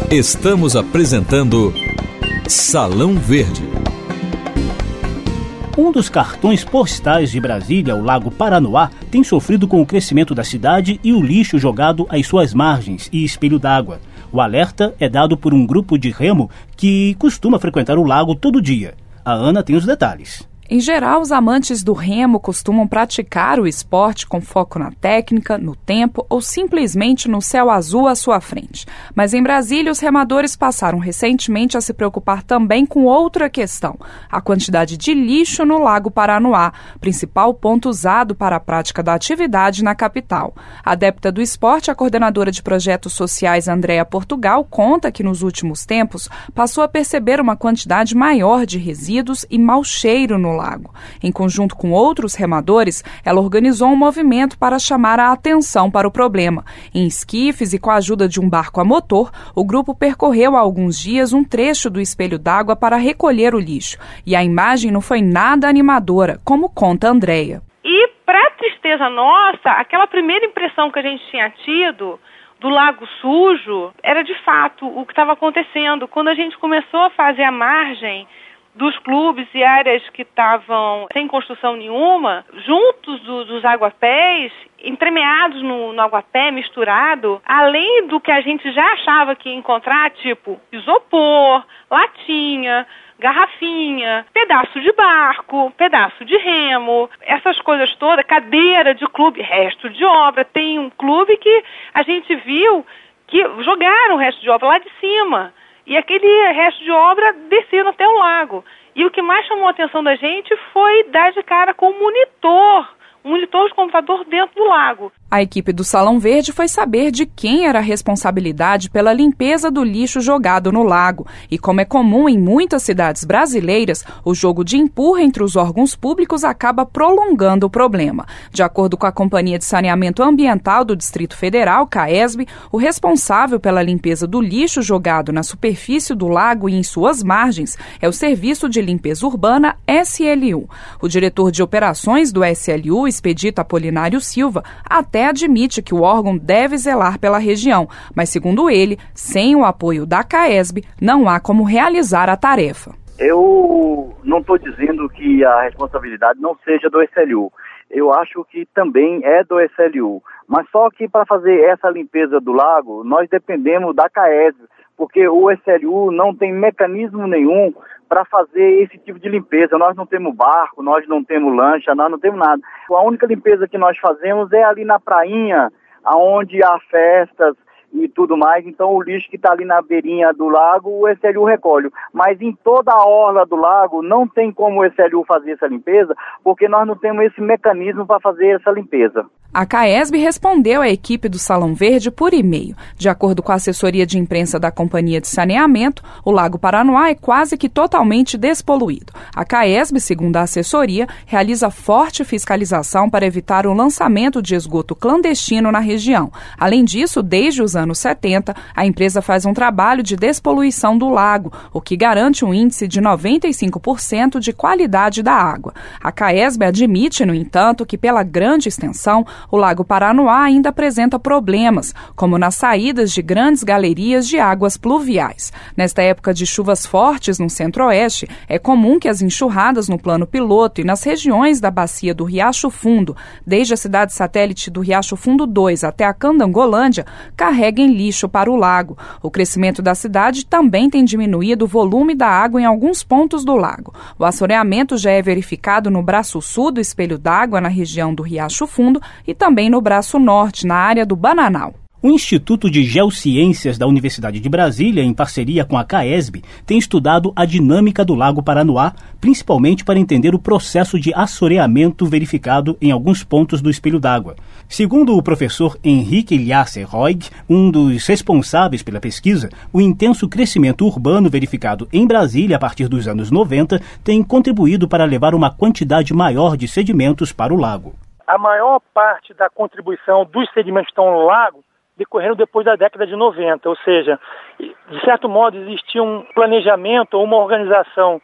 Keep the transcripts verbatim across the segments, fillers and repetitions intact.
Estamos apresentando Salão Verde. Um dos cartões postais de Brasília, o Lago Paranoá, tem sofrido com o crescimento da cidade e o lixo jogado às suas margens e espelho d'água. O alerta é dado por um grupo de remo que costuma frequentar o lago todo dia. A Ana tem os detalhes. Em geral, os amantes do remo costumam praticar o esporte com foco na técnica, no tempo ou simplesmente no céu azul à sua frente. Mas em Brasília, os remadores passaram recentemente a se preocupar também com outra questão: a quantidade de lixo no Lago Paranoá, principal ponto usado para a prática da atividade na capital. A adepta do esporte, a coordenadora de projetos sociais Andréa Portugal, conta que nos últimos tempos passou a perceber uma quantidade maior de resíduos e mau cheiro no lago. Em conjunto com outros remadores, ela organizou um movimento para chamar a atenção para o problema. Em esquifes e com a ajuda de um barco a motor, o grupo percorreu há alguns dias um trecho do espelho d'água para recolher o lixo. E a imagem não foi nada animadora, como conta Andréa. E, para tristeza nossa, aquela primeira impressão que a gente tinha tido do lago sujo era de fato o que estava acontecendo. Quando a gente começou a fazer a margem dos clubes e áreas que estavam sem construção nenhuma, juntos do, dos aguapés, entremeados no, no aguapé, misturado, além do que a gente já achava que ia encontrar, tipo isopor, latinha, garrafinha, pedaço de barco, pedaço de remo, essas coisas todas, cadeira de clube, resto de obra. Tem um clube que a gente viu que jogaram o resto de obra lá de cima. E aquele resto de obra descendo até o lago. E o que mais chamou a atenção da gente foi dar de cara com o monitor, um monitor de computador dentro do lago. A equipe do Salão Verde foi saber de quem era a responsabilidade pela limpeza do lixo jogado no lago. E como é comum em muitas cidades brasileiras, o jogo de empurra entre os órgãos públicos acaba prolongando o problema. De acordo com a Companhia de Saneamento Ambiental do Distrito Federal, CAESB, o responsável pela limpeza do lixo jogado na superfície do lago e em suas margens é o Serviço de Limpeza Urbana S L U. O diretor de operações do S L U, Expedito Apolinário Silva, até admite que o órgão deve zelar pela região, mas, segundo ele, sem o apoio da CAESB, não há como realizar a tarefa. Eu não estou dizendo que a responsabilidade não seja do S L U. Eu acho que também é do S L U. Mas só que para fazer essa limpeza do lago, nós dependemos da CAESB, porque o S L U não tem mecanismo nenhum para fazer esse tipo de limpeza. Nós não temos barco, nós não temos lancha, nós não temos nada. A única limpeza que nós fazemos é ali na prainha, onde há festas e tudo mais. Então o lixo que está ali na beirinha do lago, o S L U recolhe. Mas em toda a orla do lago não tem como o S L U fazer essa limpeza, porque nós não temos esse mecanismo para fazer essa limpeza. A CAESB respondeu à equipe do Salão Verde por e-mail. De acordo com a assessoria de imprensa da Companhia de Saneamento, o Lago Paranoá é quase que totalmente despoluído. A CAESB, segundo a assessoria, realiza forte fiscalização para evitar o lançamento de esgoto clandestino na região. Além disso, desde os anos setenta, a empresa faz um trabalho de despoluição do lago, o que garante um índice de noventa e cinco por cento de qualidade da água. A CAESB admite, no entanto, que pela grande extensão, o Lago Paranoá ainda apresenta problemas, como nas saídas de grandes galerias de águas pluviais. Nesta época de chuvas fortes no centro-oeste, é comum que as enxurradas no plano piloto e nas regiões da bacia do Riacho Fundo, desde a cidade satélite do Riacho Fundo dois até a Candangolândia, carreguem lixo para o lago. O crescimento da cidade também tem diminuído o volume da água em alguns pontos do lago. O assoreamento já é verificado no braço sul do espelho d'água, na região do Riacho Fundo, e também no braço norte, na área do Bananal. O Instituto de Geociências da Universidade de Brasília, em parceria com a CAESB, tem estudado a dinâmica do Lago Paranoá, principalmente para entender o processo de assoreamento verificado em alguns pontos do espelho d'água. Segundo o professor Henrique Iliasser Roig, um dos responsáveis pela pesquisa, o intenso crescimento urbano verificado em Brasília a partir dos anos noventa tem contribuído para levar uma quantidade maior de sedimentos para o lago. A maior parte da contribuição dos sedimentos que estão no lago decorreram depois da década de noventa, ou seja, de certo modo existia um planejamento ou uma organização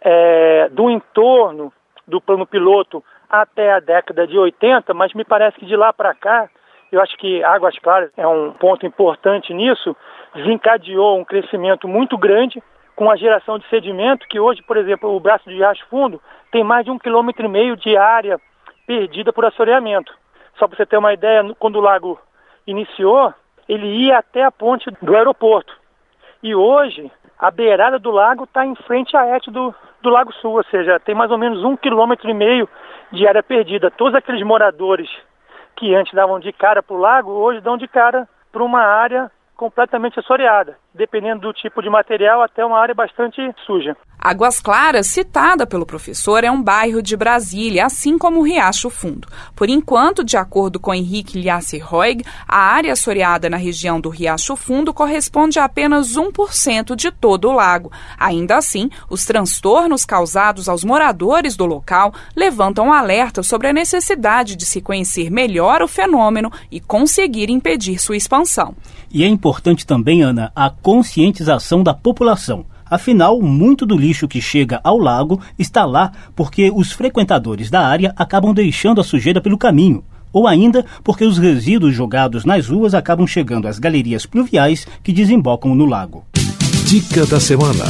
é, do entorno do plano piloto até a década de oitenta, mas me parece que de lá para cá eu acho que Águas Claras é um ponto importante nisso, desencadeou um crescimento muito grande com a geração de sedimento, que hoje, por exemplo, o braço de Riacho Fundo tem mais de um quilômetro e meio de área perdida por assoreamento. Só para você ter uma ideia, quando o lago iniciou, ele ia até a ponte do aeroporto. E hoje, a beirada do lago está em frente à ete do, do Lago Sul, ou seja, tem mais ou menos um quilômetro e meio de área perdida. Todos aqueles moradores que antes davam de cara para o lago, hoje dão de cara para uma área completamente assoreada, dependendo do tipo de material, até uma área bastante suja. Águas Claras, citada pelo professor, é um bairro de Brasília, assim como o Riacho Fundo. Por enquanto, de acordo com Henrique Liassi-Roig, a área assoreada na região do Riacho Fundo corresponde a apenas um por cento de todo o lago. Ainda assim, os transtornos causados aos moradores do local levantam um alerta sobre a necessidade de se conhecer melhor o fenômeno e conseguir impedir sua expansão. E é importante também, Ana, a conscientização da população. Afinal, muito do lixo que chega ao lago está lá porque os frequentadores da área acabam deixando a sujeira pelo caminho, ou ainda porque os resíduos jogados nas ruas acabam chegando às galerias pluviais que desembocam no lago. Dica da semana.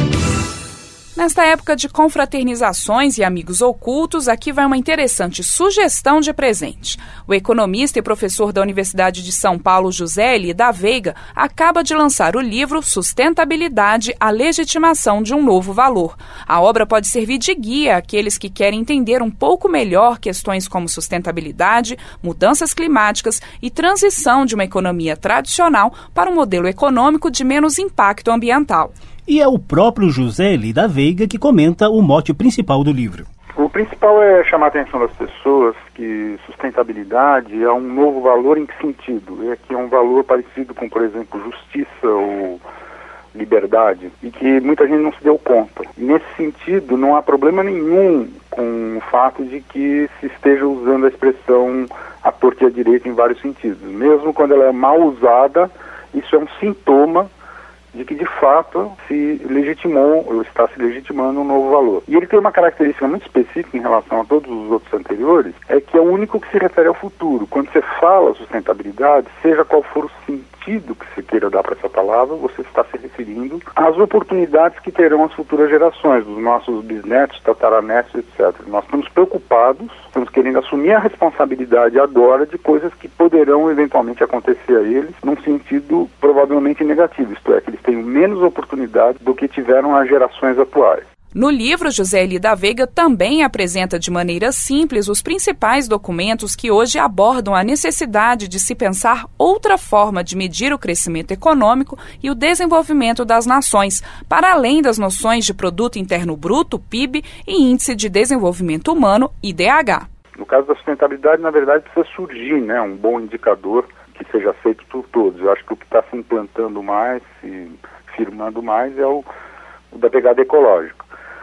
Nesta época de confraternizações e amigos ocultos, aqui vai uma interessante sugestão de presente. O economista e professor da Universidade de São Paulo, José Eli da Veiga, acaba de lançar o livro Sustentabilidade, a legitimação de um novo valor. A obra pode servir de guia àqueles que querem entender um pouco melhor questões como sustentabilidade, mudanças climáticas e transição de uma economia tradicional para um modelo econômico de menos impacto ambiental. E é o próprio José Eli da Veiga que comenta o mote principal do livro. O principal é chamar a atenção das pessoas que sustentabilidade é um novo valor em que sentido? É que é um valor parecido com, por exemplo, justiça ou liberdade, e que muita gente não se deu conta. E nesse sentido, não há problema nenhum com o fato de que se esteja usando a expressão à torta e à direita em vários sentidos. Mesmo quando ela é mal usada, isso é um sintoma de que de fato se legitimou, ou está se legitimando um novo valor. E ele tem uma característica muito específica em relação a todos os outros anteriores, é que é o único que se refere ao futuro. Quando você fala sustentabilidade, seja qual for o sentido que você queira dar para essa palavra, você está se referindo às oportunidades que terão as futuras gerações, dos nossos bisnetos, tataranetos, etcétera. Nós estamos preocupados, estamos querendo assumir a responsabilidade agora de coisas que poderão eventualmente acontecer a eles num sentido provavelmente negativo, isto é, que eles tenham menos oportunidade do que tiveram as gerações atuais. No livro, José Eli da Veiga também apresenta de maneira simples os principais documentos que hoje abordam a necessidade de se pensar outra forma de medir o crescimento econômico e o desenvolvimento das nações, para além das noções de Produto Interno Bruto, P I B, e Índice de Desenvolvimento Humano, I D H. No caso da sustentabilidade, na verdade, precisa surgir, né, um bom indicador que seja aceito por todos. Eu acho que o que está se implantando mais e firmando mais é o, o da pegada ecológica.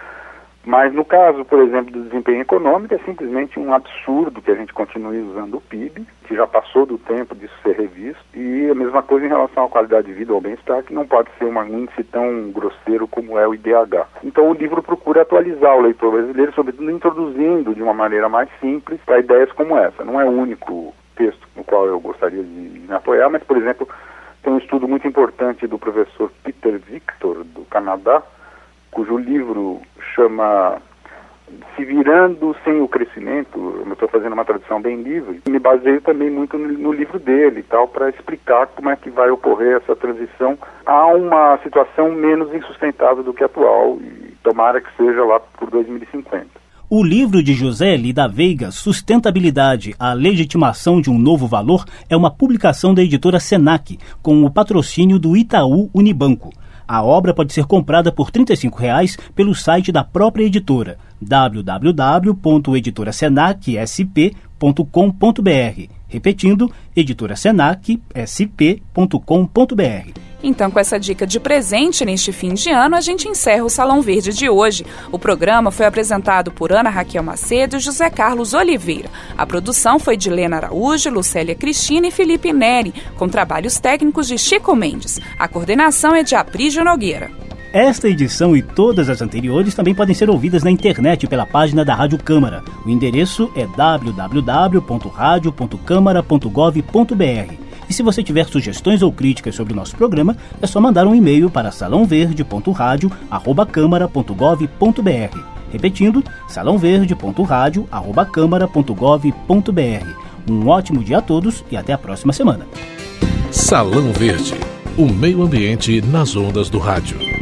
Mas no caso, por exemplo, do desempenho econômico, é simplesmente um absurdo que a gente continue usando o P I B, que já passou do tempo disso ser revisto, e a mesma coisa em relação à qualidade de vida ou ao bem-estar, que não pode ser um índice tão grosseiro como é o I D H. Então o livro procura atualizar o leitor brasileiro, sobretudo introduzindo de uma maneira mais simples para ideias como essa. Não é o único texto no qual eu gostaria de me apoiar, mas, por exemplo, tem um estudo muito importante do professor Peter Victor, do Canadá, cujo livro chama Se Virando Sem o Crescimento. Eu estou fazendo uma tradução bem livre, e me baseio também muito no, no livro dele, tal, para explicar como é que vai ocorrer essa transição a uma situação menos insustentável do que a atual, e tomara que seja lá por dois mil e cinquenta. O livro de José Eli da Veiga, Sustentabilidade, a legitimação de um novo valor, é uma publicação da editora Senac, com o patrocínio do Itaú Unibanco. A obra pode ser comprada por trinta e cinco reais pelo site da própria editora, w w w ponto editora senac s p ponto com ponto b r. Repetindo, editora senac s p ponto com ponto b r. Então, com essa dica de presente neste fim de ano, a gente encerra o Salão Verde de hoje. O programa foi apresentado por Ana Raquel Macedo e José Carlos Oliveira. A produção foi de Lena Araújo, Lucélia Cristina e Felipe Neri, com trabalhos técnicos de Chico Mendes. A coordenação é de Aprígio Nogueira. Esta edição e todas as anteriores também podem ser ouvidas na internet pela página da Rádio Câmara. O endereço é w w w ponto radio ponto câmara ponto gov ponto b r. E se você tiver sugestões ou críticas sobre o nosso programa, é só mandar um e-mail para salão verde ponto radio arroba câmara ponto gov ponto b r. Repetindo, salão verde ponto radio arroba câmara ponto gov ponto b r. Um ótimo dia a todos e até a próxima semana. Salão Verde, o meio ambiente nas ondas do rádio.